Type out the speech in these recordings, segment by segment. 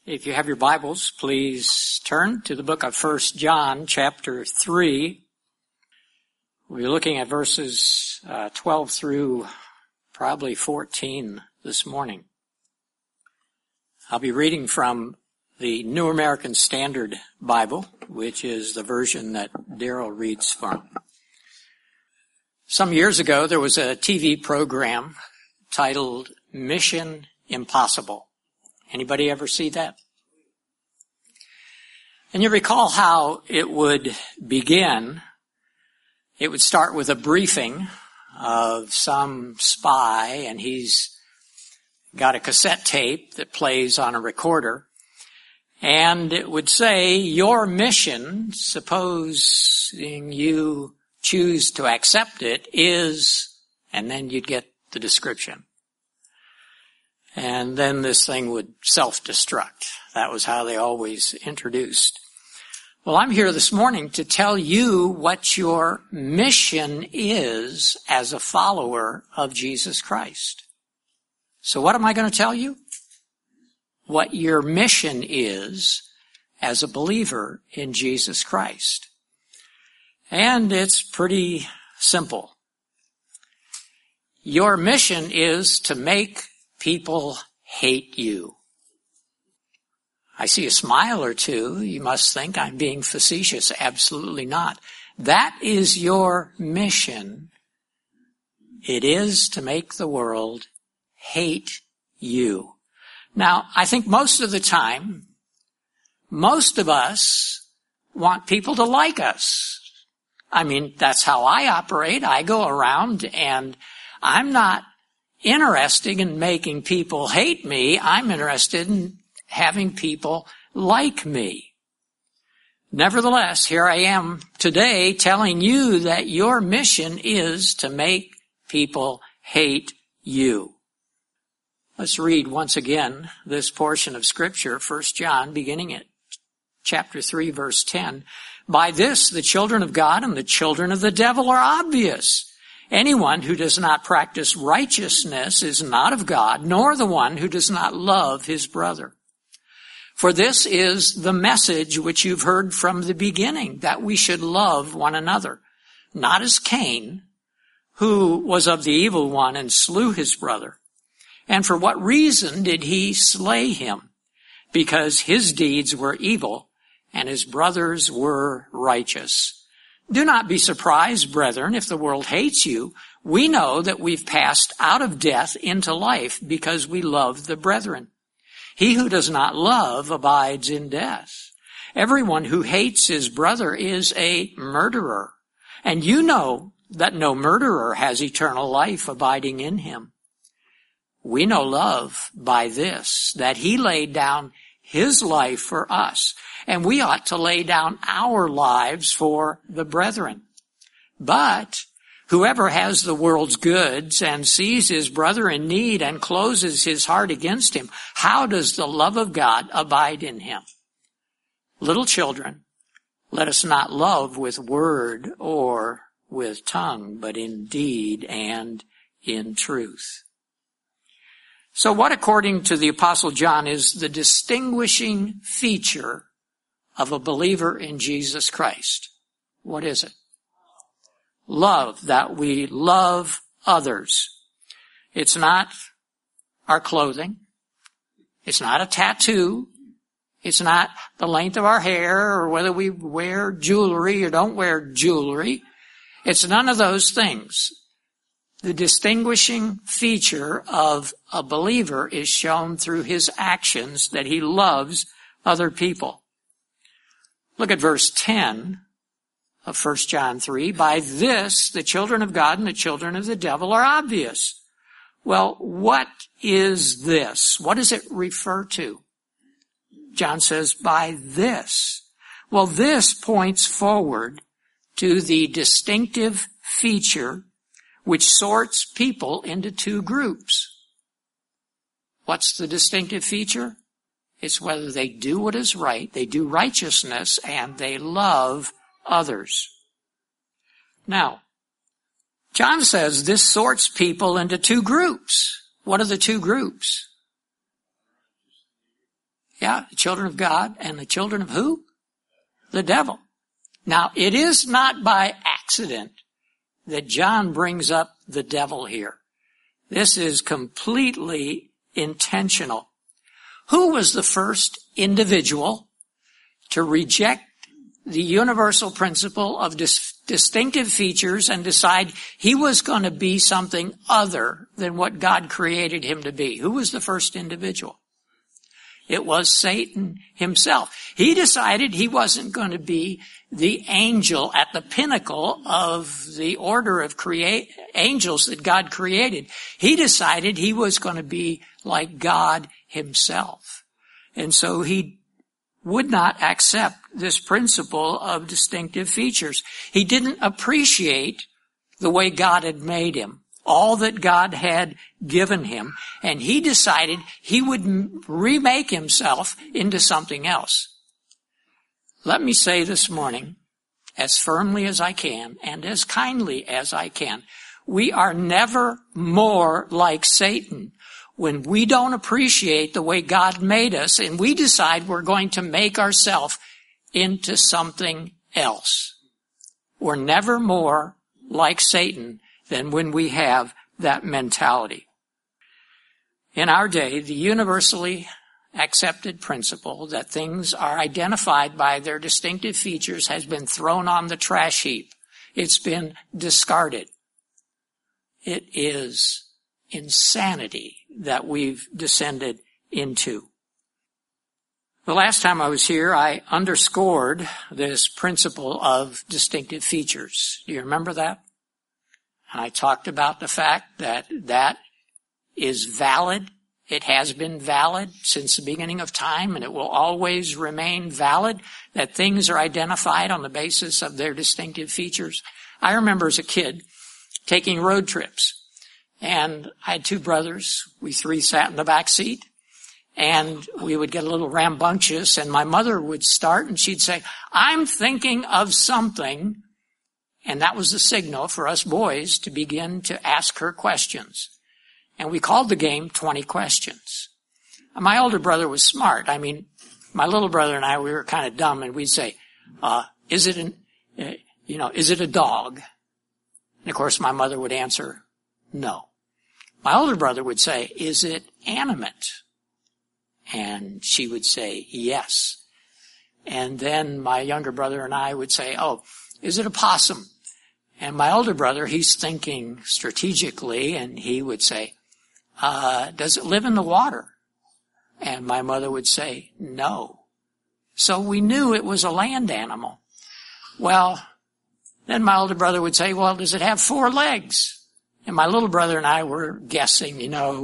If you have your Bibles, please turn to the book of 1 John, chapter 3. We'll be looking at verses 12 through probably 14 this morning. I'll be reading from the New American Standard Bible, which is the version that Daryl reads from. Some years ago, there was a TV program titled Mission Impossible. Anybody ever see that? And you recall how it would begin. It would start with a briefing of some spy, and he's got a cassette tape that plays on a recorder. And it would say, your mission, supposing you choose to accept it, is, and then you'd get the description. And then this thing would self-destruct. That was how they always introduced. Well, I'm here this morning to tell you what your mission is as a follower of Jesus Christ. So what am I going to tell you? What your mission is as a believer in Jesus Christ. And it's pretty simple. Your mission is to make people hate you. I see a smile or two. You must think I'm being facetious. Absolutely not. That is your mission. It is to make the world hate you. Now, I think most of the time, most of us want people to like us. I mean, that's how I operate. I go around and I'm not interested in making people hate me. I'm interested in having people like me. Nevertheless, here I am today telling you that your mission is to make people hate you. Let's read once again this portion of Scripture, 1 John, beginning at chapter 3, verse 10. By this, the children of God and the children of the devil are obvious. Anyone who does not practice righteousness is not of God, nor the one who does not love his brother. For this is the message which you've heard from the beginning, that we should love one another, not as Cain, who was of the evil one and slew his brother. And for what reason did he slay him? Because his deeds were evil, and his brothers were righteous. Do not be surprised, brethren, if the world hates you. We know that we've passed out of death into life because we love the brethren. He who does not love abides in death. Everyone who hates his brother is a murderer. And you know that no murderer has eternal life abiding in him. We know love by this, that he laid down his life for us, and we ought to lay down our lives for the brethren. But whoever has the world's goods and sees his brother in need and closes his heart against him, how does the love of God abide in him? Little children, let us not love with word or with tongue, but in deed and in truth. So what, according to the Apostle John, is the distinguishing feature of a believer in Jesus Christ? What is it? Love, that we love others. It's not our clothing. It's not a tattoo. It's not the length of our hair or whether we wear jewelry or don't wear jewelry. It's none of those things. The distinguishing feature of a believer is shown through his actions, that he loves other people. Look at verse 10 of 1 John 3. By this, the children of God and the children of the devil are obvious. Well, what is this? What does it refer to? John says, by this. Well, this points forward to the distinctive feature which sorts people into two groups. What's the distinctive feature? It's whether they do what is right, they do righteousness, and they love others. Now, John says this sorts people into two groups. What are the two groups? Yeah, the children of God and the children of who? The devil. Now, it is not by accident that John brings up the devil here. This is completely intentional. Who was the first individual to reject the universal principle of distinctive features and decide he was going to be something other than what God created him to be? Who was the first individual? It was Satan himself. He decided he wasn't going to be the angel at the pinnacle of the order of angels that God created. He decided he was going to be like God himself. And so he would not accept this principle of distinctive features. He didn't appreciate the way God had made him, all that God had given him, and he decided he would remake himself into something else. Let me say this morning, as firmly as I can and as kindly as I can, we are never more like Satan when we don't appreciate the way God made us and we decide we're going to make ourselves into something else. We're never more like Satan than when we have that mentality. In our day, the universally accepted principle that things are identified by their distinctive features has been thrown on the trash heap. It's been discarded. It is insanity that we've descended into. The last time I was here, I underscored this principle of distinctive features. Do you remember that? And I talked about the fact that that is valid. It has been valid since the beginning of time, and it will always remain valid, that things are identified on the basis of their distinctive features. I remember as a kid taking road trips, and I had two brothers. We three sat in the back seat, and we would get a little rambunctious, and my mother would start, and she'd say, "I'm thinking of something," and that was the signal for us boys to begin to ask her questions. And we called the game 20 Questions. My older brother was smart. I mean, my little brother and I, we were kind of dumb, and we'd say, is it a dog? And of course, my mother would answer, no. My older brother would say, is it animate? And she would say, yes. And then my younger brother and I would say, oh, is it a possum? And my older brother, he's thinking strategically, and he would say, does it live in the water? And my mother would say, no. So we knew it was a land animal. Well, then my older brother would say, well, does it have 4 legs? And my little brother and I were guessing,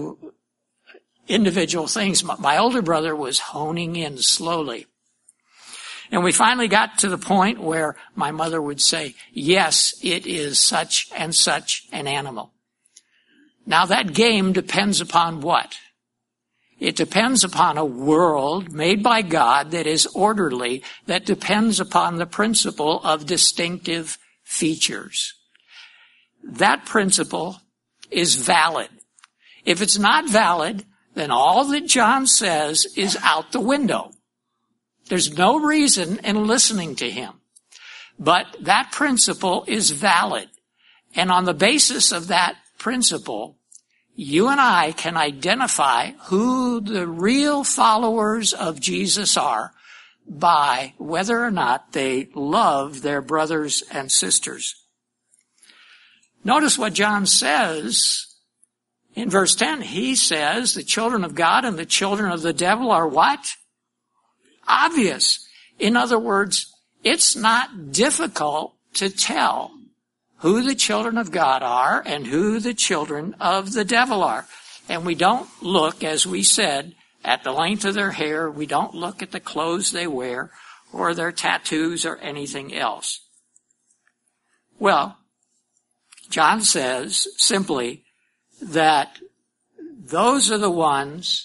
individual things. My older brother was honing in slowly. And we finally got to the point where my mother would say, yes, it is such and such an animal. Now that game depends upon what? It depends upon a world made by God that is orderly, that depends upon the principle of distinctive features. That principle is valid. If it's not valid, then all that John says is out the window. There's no reason in listening to him. But that principle is valid. And on the basis of that principle, you and I can identify who the real followers of Jesus are by whether or not they love their brothers and sisters. Notice what John says in verse 10. He says the children of God and the children of the devil are what? Obvious. In other words, it's not difficult to tell who the children of God are and who the children of the devil are. And we don't look, as we said, at the length of their hair. We don't look at the clothes they wear or their tattoos or anything else. Well, John says simply that those are the ones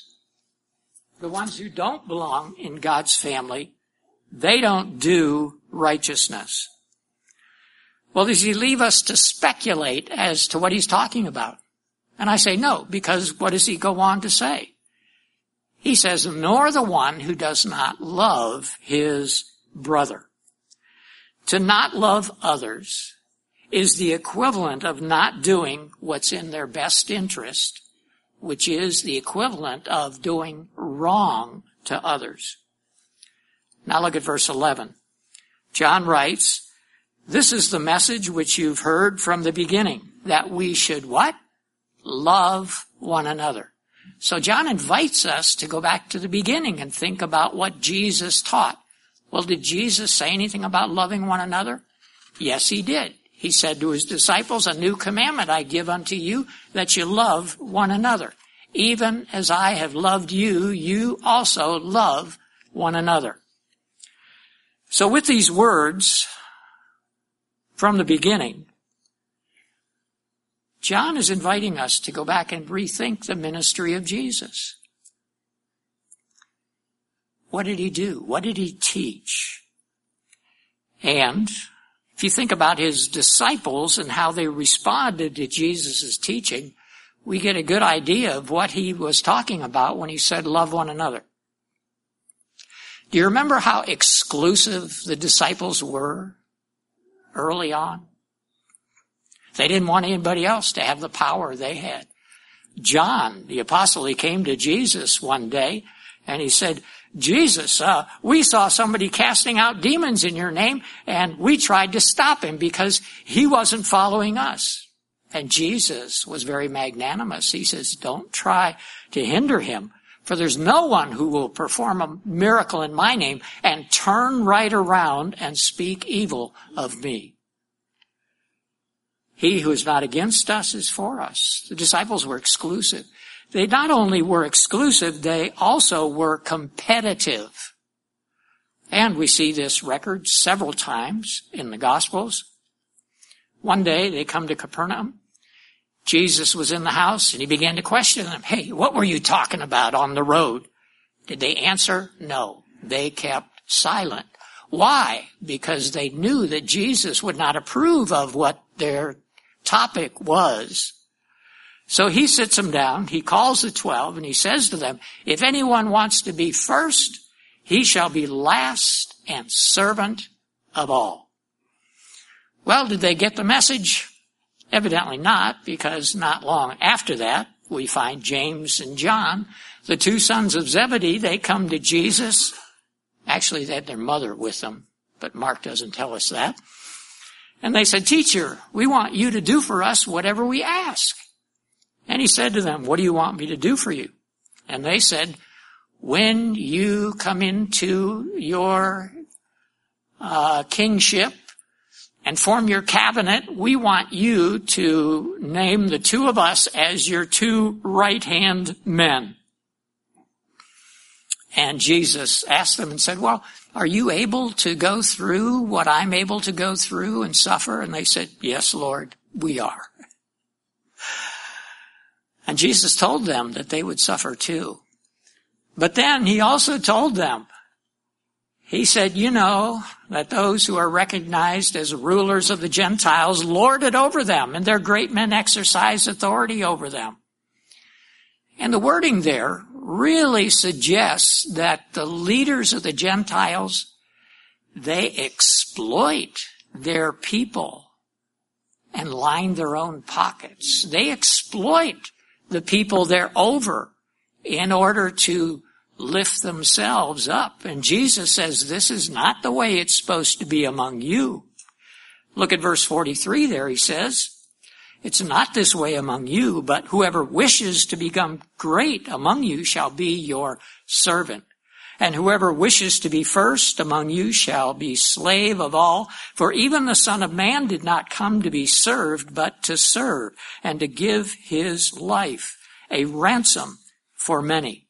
who don't belong in God's family. They don't do righteousness. Well, does he leave us to speculate as to what he's talking about? And I say no, because what does he go on to say? He says, nor the one who does not love his brother. To not love others is the equivalent of not doing what's in their best interest, which is the equivalent of doing wrong to others. Now look at verse 11. John writes, this is the message which you've heard from the beginning, that we should what? Love one another. So John invites us to go back to the beginning and think about what Jesus taught. Well, did Jesus say anything about loving one another? Yes, he did. He said to his disciples, a new commandment I give unto you, that you love one another. Even as I have loved you, you also love one another. So with these words from the beginning, John is inviting us to go back and rethink the ministry of Jesus. What did he do? What did he teach? And if you think about his disciples and how they responded to Jesus' teaching, we get a good idea of what he was talking about when he said, love one another. Do you remember how exclusive the disciples were early on? They didn't want anybody else to have the power they had. John, the apostle, he came to Jesus one day and he said, Jesus, we saw somebody casting out demons in your name and we tried to stop him because he wasn't following us. And Jesus was very magnanimous. He says, don't try to hinder him, for there's no one who will perform a miracle in my name and turn right around and speak evil of me. He who is not against us is for us. The disciples were exclusive. They not only were exclusive, they also were competitive. And we see this record several times in the Gospels. One day they come to Capernaum. Jesus was in the house and he began to question them. Hey, what were you talking about on the road? Did they answer? No. They kept silent. Why? Because they knew that Jesus would not approve of what their topic was. So he sits them down, he calls the 12, and he says to them, if anyone wants to be first, he shall be last and servant of all. Well, did they get the message? Evidently not, because not long after that, we find James and John, the two sons of Zebedee. They come to Jesus. Actually, they had their mother with them, but Mark doesn't tell us that. And they said, teacher, we want you to do for us whatever we ask. And he said to them, what do you want me to do for you? And they said, when you come into your kingship and form your cabinet, we want you to name the two of us as your two right-hand men. And Jesus asked them and said, well, are you able to go through what I'm able to go through and suffer? And they said, yes, Lord, we are. And Jesus told them that they would suffer too. But then he also told them, he said, you know that those who are recognized as rulers of the Gentiles lord it over them, and their great men exercise authority over them. And the wording there really suggests that the leaders of the Gentiles, they exploit their people and line their own pockets. They exploit the people they're over in order to lift themselves up. And Jesus says this is not the way it's supposed to be among you. Look at verse 43 there. He says, it's not this way among you, but whoever wishes to become great among you shall be your servant. And whoever wishes to be first among you shall be slave of all. For even the Son of Man did not come to be served, but to serve, and to give his life a ransom for many.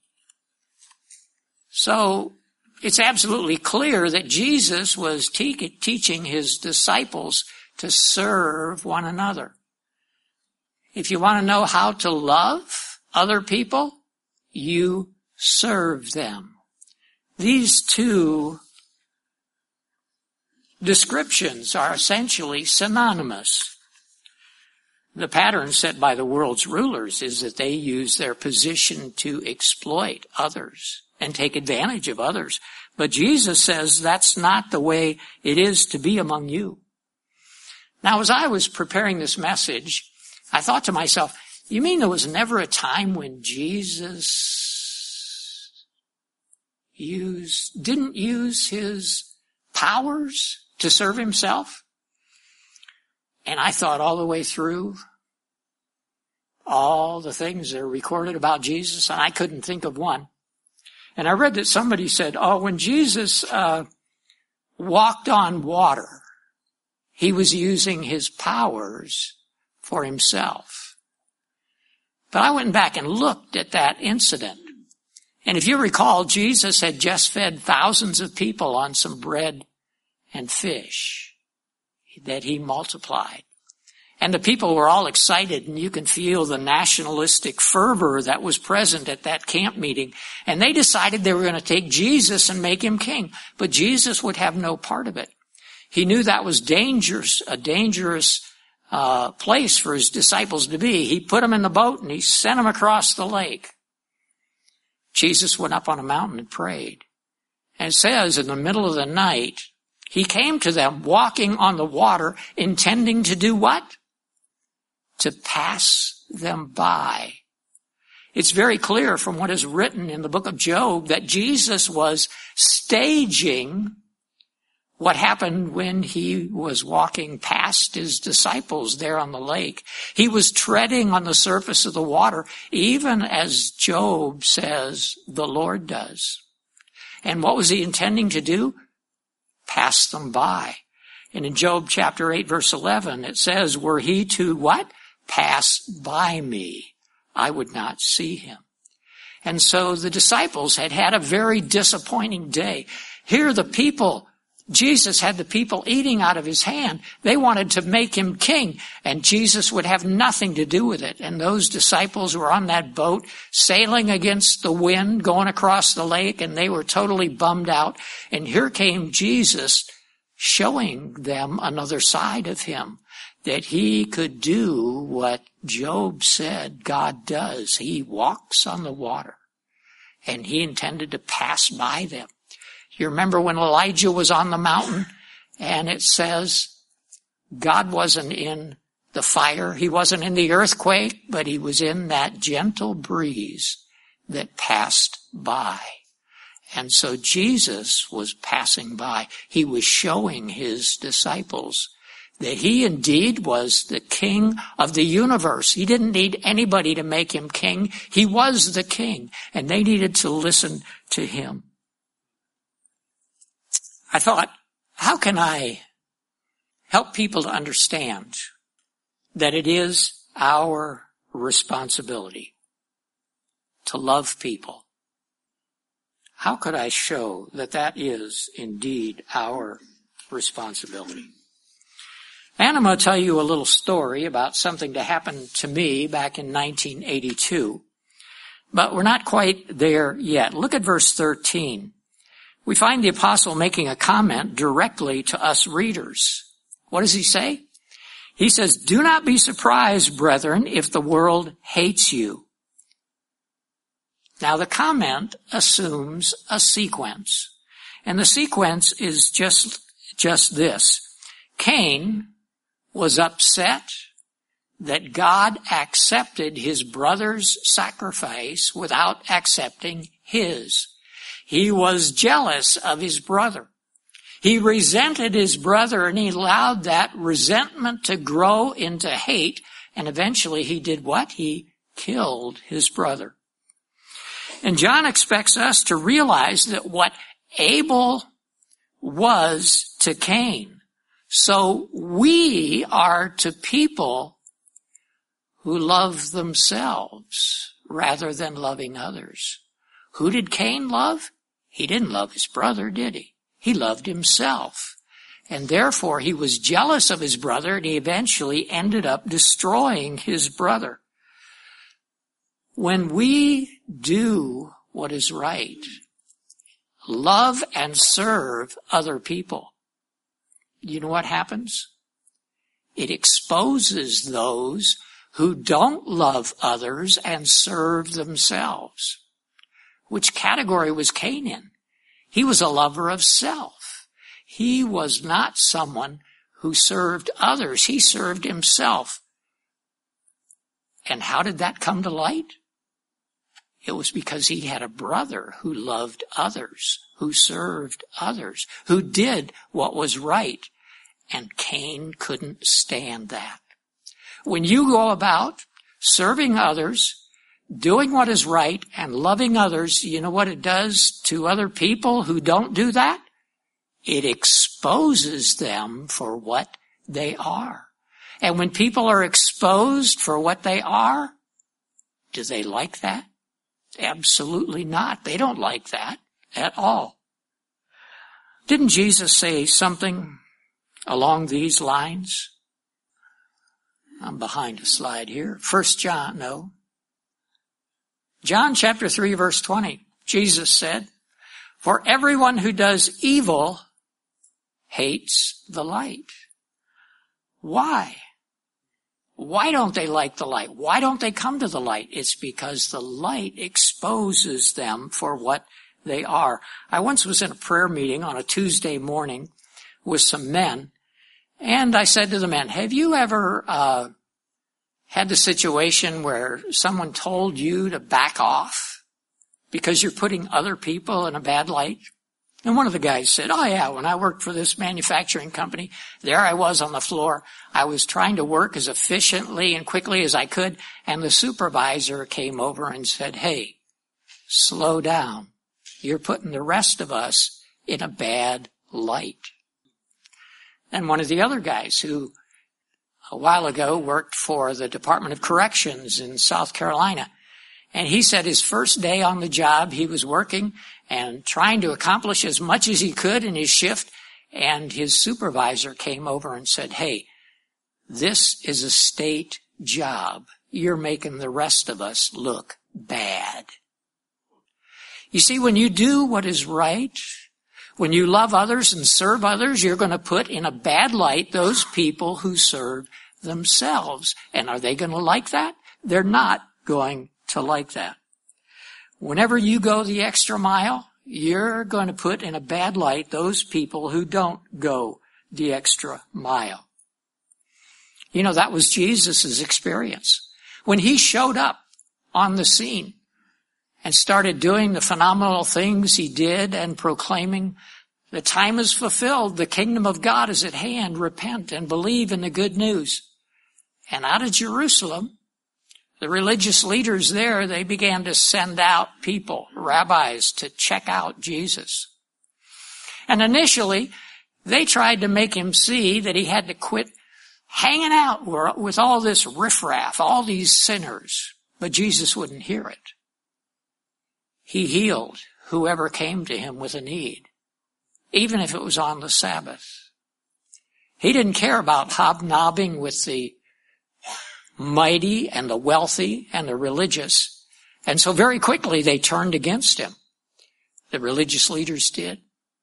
So it's absolutely clear that Jesus was teaching his disciples to serve one another. If you want to know how to love other people, you serve them. These two descriptions are essentially synonymous. The pattern set by the world's rulers is that they use their position to exploit others and take advantage of others. But Jesus says that's not the way it is to be among you. Now, as I was preparing this message, I thought to myself, you mean there was never a time when Jesus didn't use his powers to serve himself? And I thought all the way through all the things that are recorded about Jesus, and I couldn't think of one. And I read that somebody said, when Jesus walked on water, he was using his powers for himself. But I went back and looked at that incident. And if you recall, Jesus had just fed thousands of people on some bread and fish that he multiplied. And the people were all excited, and you can feel the nationalistic fervor that was present at that camp meeting. And they decided they were going to take Jesus and make him king. But Jesus would have no part of it. He knew that was a dangerous place for his disciples to be. He put them in the boat and he sent them across the lake. Jesus went up on a mountain and prayed. And it says in the middle of the night, he came to them walking on the water, intending to do what? To pass them by. It's very clear from what is written in the book of Job that Jesus was staging what happened when he was walking past his disciples there on the lake. He was treading on the surface of the water, even as Job says the Lord does. And what was he intending to do? Pass them by. And in Job chapter 8 verse 11 it says, were he to what? Pass by me, I would not see him. And so the disciples had had a very disappointing day. Here the people, Jesus had the people eating out of his hand. They wanted to make him king, and Jesus would have nothing to do with it. And those disciples were on that boat sailing against the wind, going across the lake, and they were totally bummed out. And here came Jesus showing them another side of him, that he could do what Job said God does. He walks on the water, and he intended to pass by them. You remember when Elijah was on the mountain, and it says God wasn't in the fire, he wasn't in the earthquake, but he was in that gentle breeze that passed by. And so Jesus was passing by. He was showing his disciples that he indeed was the king of the universe. He didn't need anybody to make him king. He was the king, and they needed to listen to him. I thought, how can I help people to understand that it is our responsibility to love people? How could I show that that is indeed our responsibility? And I'm going to tell you a little story about something that happened to me back in 1982. But we're not quite there yet. Look at verse 13. We find the apostle making a comment directly to us readers. What does he say? He says, do not be surprised, brethren, if the world hates you. Now the comment assumes a sequence. And the sequence is just this. Cain was upset that God accepted his brother's sacrifice without accepting his. He was jealous of his brother. He resented his brother, and he allowed that resentment to grow into hate, and eventually he did what? He killed his brother. And John expects us to realize that what Abel was to Cain, so we are to people who love themselves rather than loving others. Who did Cain love? He didn't love his brother, did he? He loved himself. And therefore he was jealous of his brother, and he eventually ended up destroying his brother. When we do what is right, love and serve other people, you know what happens? It exposes those who don't love others and serve themselves. Which category was Cain in? He was a lover of self. He was not someone who served others. He served himself. And how did that come to light? It was because he had a brother who loved others, who served others, who did what was right. And Cain couldn't stand that. When you go about serving others, doing what is right, and loving others, you know what it does to other people who don't do that? It exposes them for what they are. And when people are exposed for what they are, do they like that? Absolutely not. They don't like that at all. Didn't Jesus say something along these lines? I'm behind a slide here. John chapter 3 verse 20. Jesus said, "For everyone who does evil hates the light." Why? Why don't they like the light? Why don't they come to the light? It's because the light exposes them for what they are. I once was in a prayer meeting on a Tuesday morning with some men, and I said to the men, have you ever had the situation where someone told you to back off because you're putting other people in a bad light? And one of the guys said, oh yeah, when I worked for this manufacturing company, there I was on the floor. I was trying to work as efficiently and quickly as I could, and the supervisor came over and said, hey, slow down. You're putting the rest of us in a bad light. And one of the other guys who a while ago worked for the Department of Corrections in South Carolina, and he said his first day on the job, he was working and trying to accomplish as much as he could in his shift, and his supervisor came over and said, hey, this is a state job. You're making the rest of us look bad. You see, when you do what is right, when you love others and serve others, you're going to put in a bad light those people who serve themselves. And are they going to like that? They're not going to like that. Whenever you go the extra mile, you're going to put in a bad light those people who don't go the extra mile. You know, that was Jesus' experience. When he showed up on the scene and started doing the phenomenal things he did and proclaiming, the time is fulfilled, the kingdom of God is at hand, repent and believe in the good news. And out of Jerusalem, the religious leaders there, they began to send out people, rabbis, to check out Jesus. And initially, they tried to make him see that he had to quit hanging out with all this riffraff, all these sinners. But Jesus wouldn't hear it. He healed whoever came to him with a need, even if it was on the Sabbath. He didn't care about hobnobbing with the mighty and the wealthy and the religious. And so very quickly they turned against him. The religious leaders did.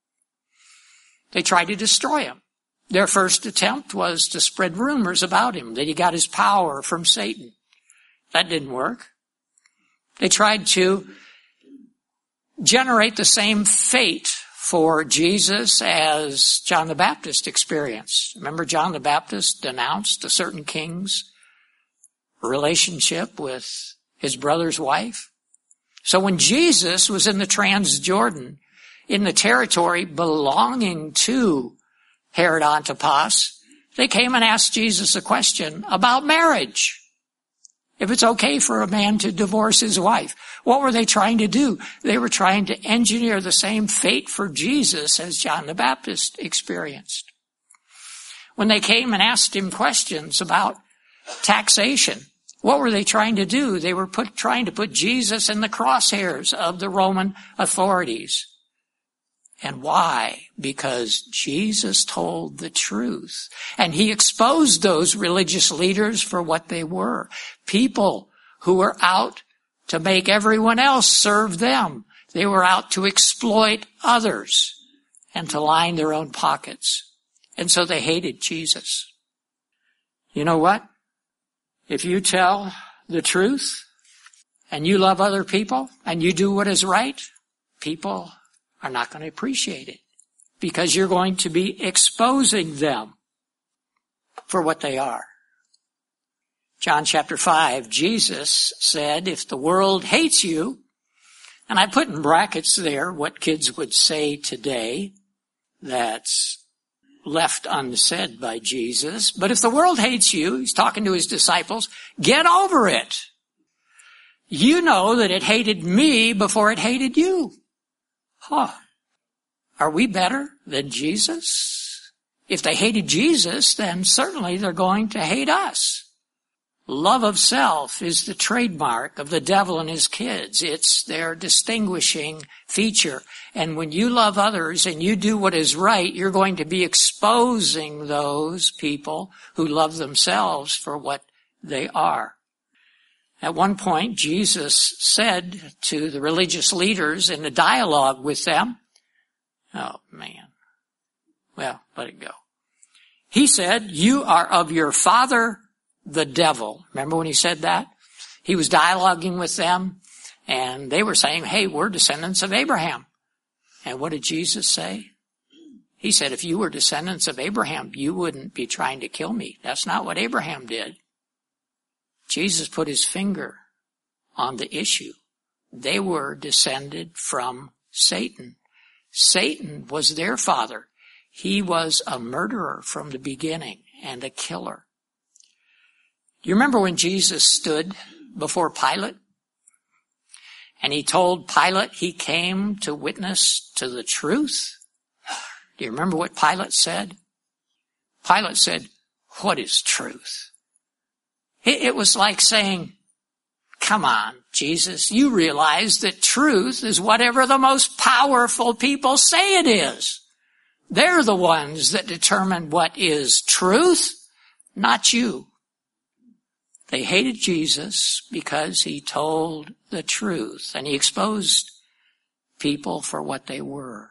They tried to destroy him. Their first attempt was to spread rumors about him, that he got his power from Satan. That didn't work. They tried to generate the same fate for Jesus as John the Baptist experienced. Remember, John the Baptist denounced a certain king's relationship with his brother's wife. So when Jesus was in the Transjordan, in the territory belonging to Herod Antipas, they came and asked Jesus a question about marriage. If it's okay for a man to divorce his wife. What were they trying to do? They were trying to engineer the same fate for Jesus as John the Baptist experienced. When they came and asked him questions about taxation, what were they trying to do? They were trying to put Jesus in the crosshairs of the Roman authorities. And why? Because Jesus told the truth. And he exposed those religious leaders for what they were. People who were out to make everyone else serve them. They were out to exploit others and to line their own pockets. And so they hated Jesus. You know what? If you tell the truth and you love other people and you do what is right, people are not going to appreciate it because you're going to be exposing them for what they are. John chapter 5, Jesus said, if the world hates you, and I put in brackets there what kids would say today that's left unsaid by Jesus, but if the world hates you, he's talking to his disciples, get over it. You know that it hated me before it hated you. Are we better than Jesus? If they hated Jesus, then certainly they're going to hate us. Love of self is the trademark of the devil and his kids. It's their distinguishing feature. And when you love others and you do what is right, you're going to be exposing those people who love themselves for what they are. At one point, Jesus said to the religious leaders in a dialogue with them, oh man, well, let it go. He said, you are of your father, the devil. Remember when he said that? He was dialoguing with them, and they were saying, hey, we're descendants of Abraham. And what did Jesus say? He said, if you were descendants of Abraham, you wouldn't be trying to kill me. That's not what Abraham did. Jesus put his finger on the issue. They were descended from Satan. Satan was their father. He was a murderer from the beginning and a killer. Do you remember when Jesus stood before Pilate? And he told Pilate he came to witness to the truth? Do you remember what Pilate said? Pilate said, what is truth? It was like saying, come on, Jesus, you realize that truth is whatever the most powerful people say it is. They're the ones that determine what is truth, not you. They hated Jesus because he told the truth and he exposed people for what they were.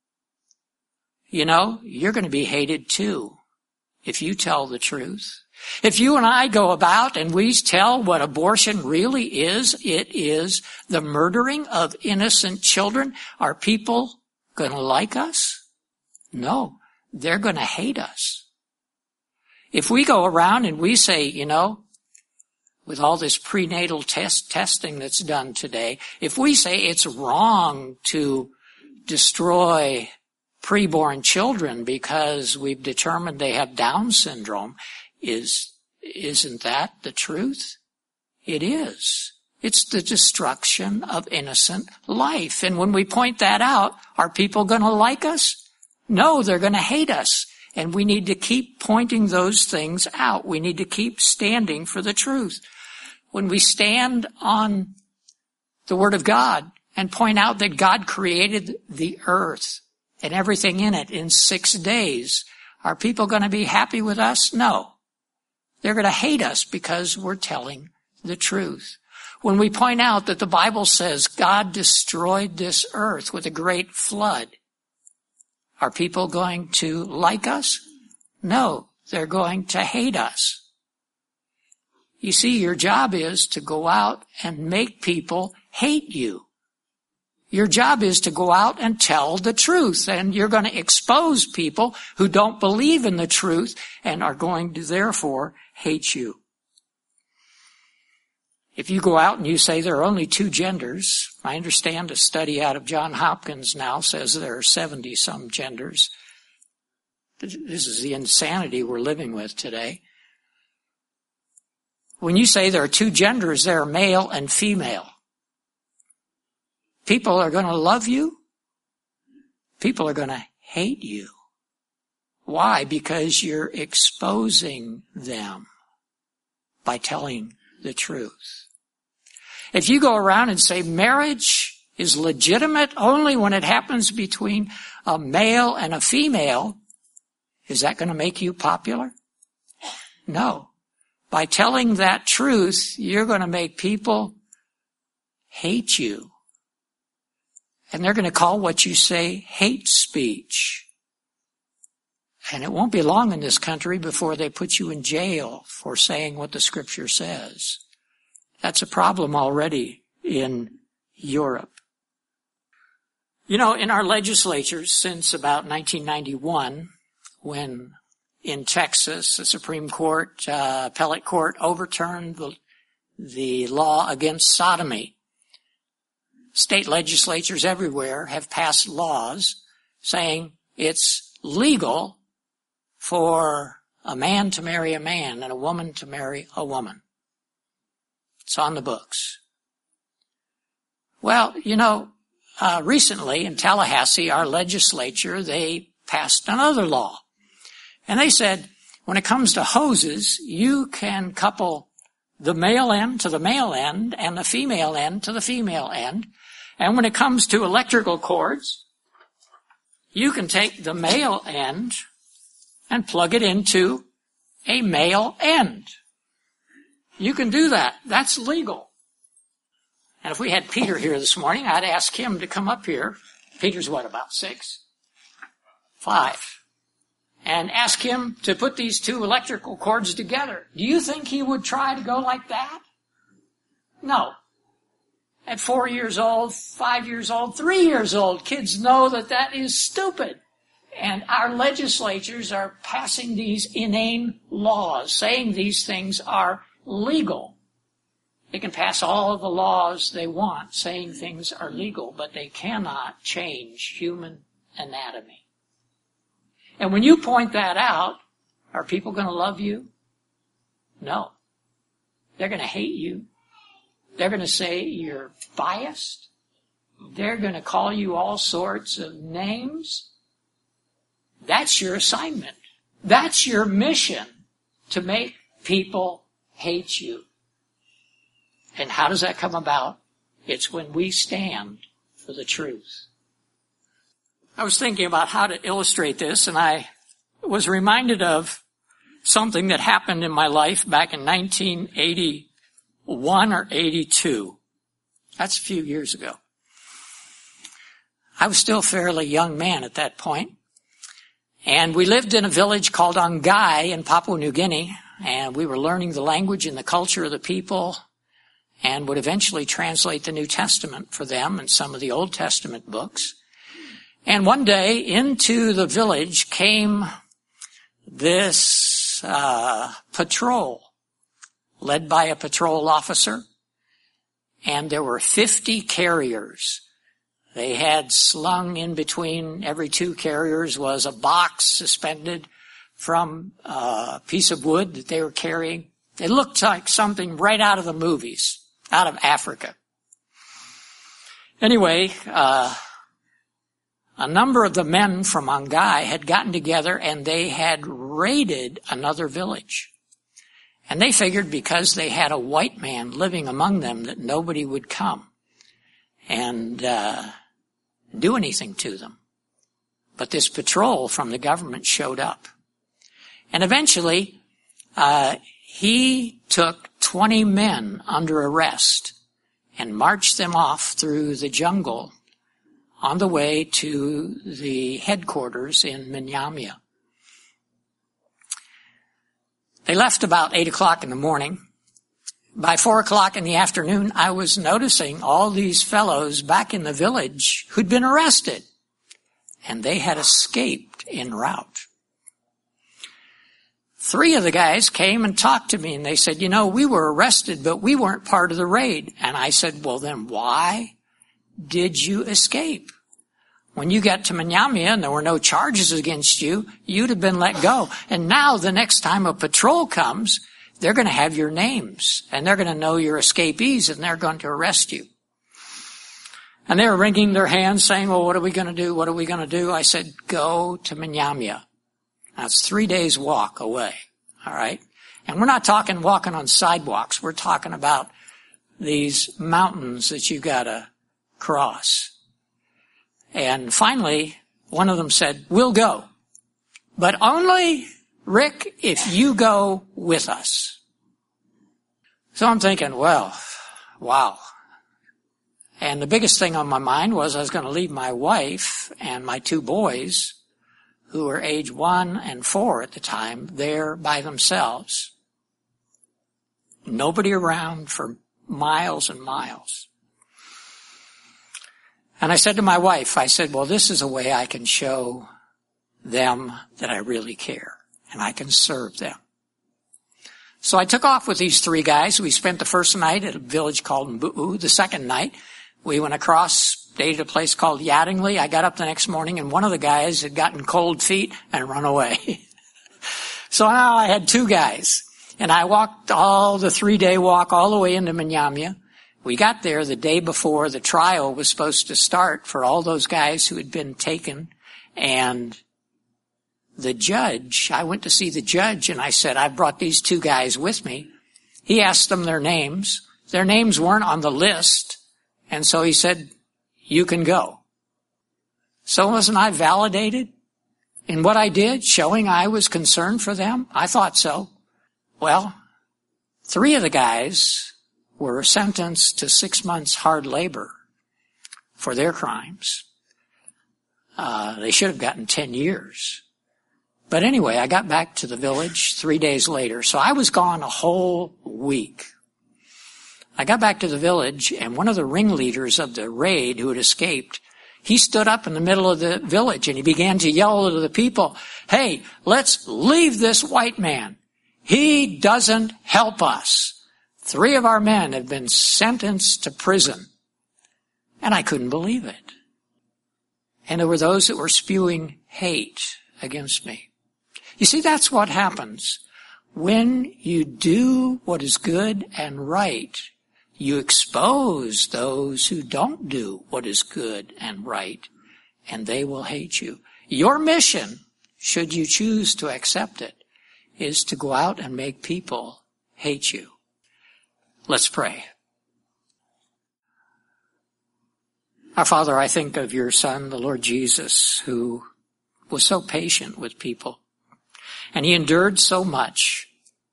You know, you're going to be hated too if you tell the truth. If you and I go about and we tell what abortion really is, it is the murdering of innocent children. Are people going to like us? No, they're going to hate us. If we go around and we say, you know, with all this prenatal testing that's done today, if we say it's wrong to destroy preborn children because we've determined they have Down syndrome, isn't that the truth? It is. It's the destruction of innocent life. And when we point that out, are people going to like us? No, they're going to hate us. And we need to keep pointing those things out. We need to keep standing for the truth. When we stand on the Word of God and point out that God created the earth and everything in it in 6 days, are people going to be happy with us? No. They're going to hate us because we're telling the truth. When we point out that the Bible says God destroyed this earth with a great flood, are people going to like us? No, they're going to hate us. You see, your job is to go out and make people hate you. Your job is to go out and tell the truth, and you're going to expose people who don't believe in the truth and are going to therefore hate you. If you go out and you say there are only 2 genders, I understand a study out of Johns Hopkins now says there are 70-some genders. This is the insanity we're living with today. When you say there are 2 genders, there are male and female. People are going to love you. People are going to hate you. Why? Because you're exposing them by telling the truth. If you go around and say marriage is legitimate only when it happens between a male and a female, is that going to make you popular? No. By telling that truth, you're going to make people hate you. And they're going to call what you say hate speech. And it won't be long in this country before they put you in jail for saying what the Scripture says. That's a problem already in Europe. You know, in our legislatures since about 1991, when in Texas, the Supreme Court, appellate court overturned the law against sodomy. State legislatures everywhere have passed laws saying it's legal for a man to marry a man and a woman to marry a woman. It's on the books. Well, you know, recently in Tallahassee, our legislature, they passed another law. And they said, when it comes to hoses, you can couple the male end to the male end and the female end to the female end. And when it comes to electrical cords, you can take the male end and plug it into a male end. You can do that. That's legal. And if we had Peter here this morning, I'd ask him to come up here. Peter's what, about 6? 5. And ask him to put these two electrical cords together. Do you think he would try to go like that? No. At 4 years old, 5 years old, 3 years old, kids know that that is stupid. And our legislatures are passing these inane laws, saying these things are legal. They can pass all of the laws they want, saying things are legal, but they cannot change human anatomy. And when you point that out, are people going to love you? No. They're going to hate you. They're going to say you're biased. They're going to call you all sorts of names. That's your assignment. That's your mission, to make people hate you. And how does that come about? It's when we stand for the truth. I was thinking about how to illustrate this, and I was reminded of something that happened in my life back in 1981 or 82. That's a few years ago. I was still a fairly young man at that point, and we lived in a village called Ongai in Papua New Guinea, and we were learning the language and the culture of the people, and would eventually translate the New Testament for them and some of the Old Testament books. And one day into the village came this patrol, led by a patrol officer, and there were 50 carriers. They had slung in between every 2 carriers was a box suspended from a piece of wood that they were carrying. It looked like something right out of the movies, out of Africa. Anyway, a number of the men from Ongai had gotten together and they had raided another village. And they figured because they had a white man living among them that nobody would come and do anything to them. But this patrol from the government showed up. And eventually, he took 20 men under arrest and marched them off through the jungle on the way to the headquarters in Minyamia. They left about 8 o'clock in the morning. By 4 o'clock in the afternoon, I was noticing all these fellows back in the village who'd been arrested, and they had escaped en route. 3 of the guys came and talked to me, and they said, you know, we were arrested, but we weren't part of the raid. And I said, well, then why did you escape? When you got to Minyamia and there were no charges against you, you'd have been let go. And now the next time a patrol comes, they're going to have your names, and they're going to know you're escapees, and they're going to arrest you. And they were wringing their hands saying, well, what are we going to do? What are we going to do? I said, go to Minyamia. That's 3 days walk away. All right. And we're not talking walking on sidewalks. We're talking about these mountains that you got to cross. And finally, one of them said, we'll go, but only, Rick, if you go with us. So I'm thinking, well, wow. And the biggest thing on my mind was I was going to leave my wife and my 2 boys who were age 1 and 4 at the time there by themselves. Nobody around for miles and miles. And I said to my wife, I said, well, this is a way I can show them that I really care and I can serve them. So I took off with these 3 guys. We spent the first night at a village called Mbu'u. The second night, we went across, stayed at a place called Yadingli. I got up the next morning, and one of the guys had gotten cold feet and run away. So now I had 2 guys, and I walked all the 3-day walk all the way into Manyamya. We got there the day before the trial was supposed to start for all those guys who had been taken, and the judge, I went to see the judge, and I said, I've brought these 2 guys with me. He asked them their names. Their names weren't on the list, and so he said, you can go. So wasn't I validated in what I did, showing I was concerned for them? I thought so. Well, 3 of the guys were sentenced to 6 months hard labor for their crimes. They should have gotten 10 years. But anyway, I got back to the village 3 days later, so I was gone a whole week. I got back to the village, and one of the ringleaders of the raid who had escaped, he stood up in the middle of the village, and he began to yell to the people, hey, let's leave this white man. He doesn't help us. 3 of our men have been sentenced to prison. And I couldn't believe it. And there were those that were spewing hate against me. You see, that's what happens. When you do what is good and right, you expose those who don't do what is good and right, and they will hate you. Your mission, should you choose to accept it, is to go out and make people hate you. Let's pray. Our Father, I think of your Son, the Lord Jesus, who was so patient with people. And he endured so much.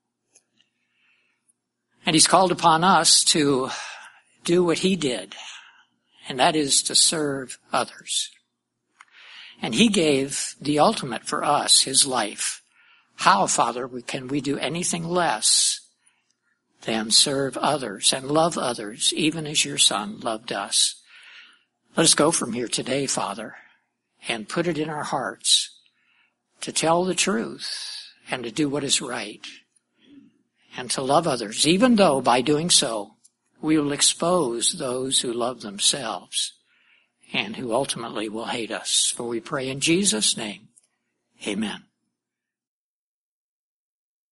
And he's called upon us to do what he did, and that is to serve others. And he gave the ultimate for us, his life. How, Father, can we do anything less than serve others and love others, even as your Son loved us? Let us go from here today, Father, and put it in our hearts to tell the truth and to do what is right and to love others, even though by doing so we will expose those who love themselves and who ultimately will hate us. For we pray in Jesus' name, amen.